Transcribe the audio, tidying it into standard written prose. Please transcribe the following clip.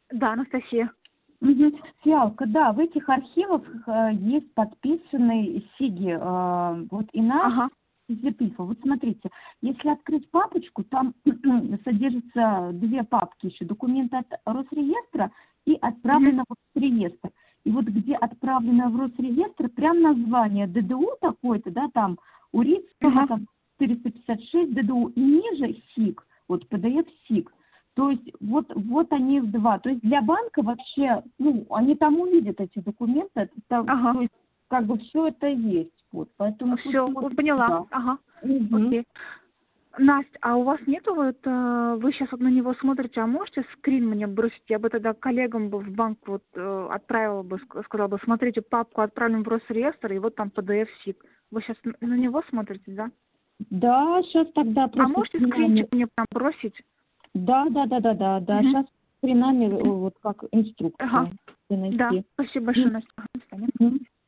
Да, Анастасия. Мгм. Фиалка, да, в этих архивах есть подписанные СИГи, вот и наш, Ага. и Зепифа. Вот смотрите, если открыть папочку, там содержатся две папки еще, документы от Росреестра и Мгм. отправленного в Росреестр. И вот где отправлено в Росреестр, прям название ДДУ такой-то, да, там Урицкая, Ага. там 456 ДДУ, и ниже СИГ, вот PDF СИГ. То есть вот они в два. То есть для банка вообще, ну, они там увидят эти документы, Ага. то есть как бы все это есть. Вот, поэтому пусть Все, смотрят поняла. туда. Ага. Мгм. Окей. Настя, а у вас нету вот, вы сейчас вот на него смотрите, а можете скрин мне бросить? Я бы тогда коллегам бы в банк вот отправила бы, сказала бы, смотрите, папку отправим в Росреестр, и вот там PDF-сик. Вы сейчас на него смотрите, да? Да, сейчас тогда А просто можете скринами. скринчик мне прям бросить? Да. Мгм. Сейчас скринами вот как Ага. инструкция Да. принести. Спасибо большое, Настя. Ага, до свидания. Мгм.